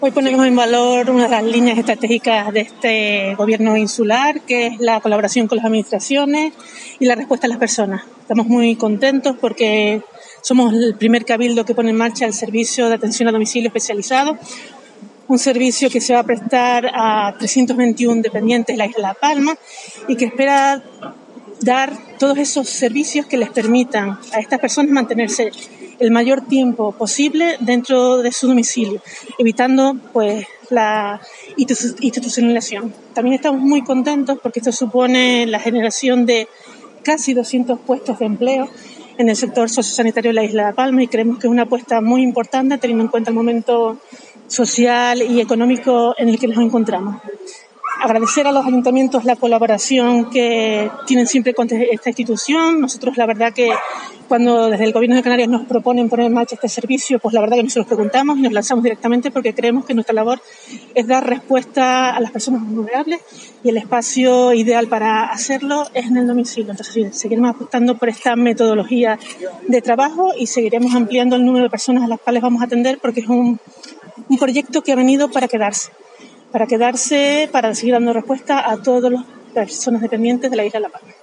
Hoy ponemos en valor una de las líneas estratégicas de este gobierno insular, que es la colaboración con las administraciones y la respuesta a las personas. Estamos muy contentos porque somos el primer cabildo que pone en marcha el servicio de atención a domicilio especializado, un servicio que se va a prestar a 321 dependientes de la isla de La Palma y que espera dar todos esos servicios que les permitan a estas personas mantenerse el mayor tiempo posible dentro de su domicilio, evitando pues la institucionalización. También estamos muy contentos porque esto supone la generación de casi 200 puestos de empleo en el sector sociosanitario de la isla de La Palma y creemos que es una apuesta muy importante teniendo en cuenta el momento social y económico en el que nos encontramos. Agradecer a los ayuntamientos la colaboración que tienen siempre con esta institución. Nosotros, la verdad que cuando desde el Gobierno de Canarias nos proponen poner en marcha este servicio, pues la verdad que nosotros preguntamos y nos lanzamos directamente porque creemos que nuestra labor es dar respuesta a las personas vulnerables y el espacio ideal para hacerlo es en el domicilio. Entonces seguiremos apostando por esta metodología de trabajo y seguiremos ampliando el número de personas a las cuales vamos a atender porque es un proyecto que ha venido para quedarse, para seguir dando respuesta a todas las personas dependientes de la isla de La Palma.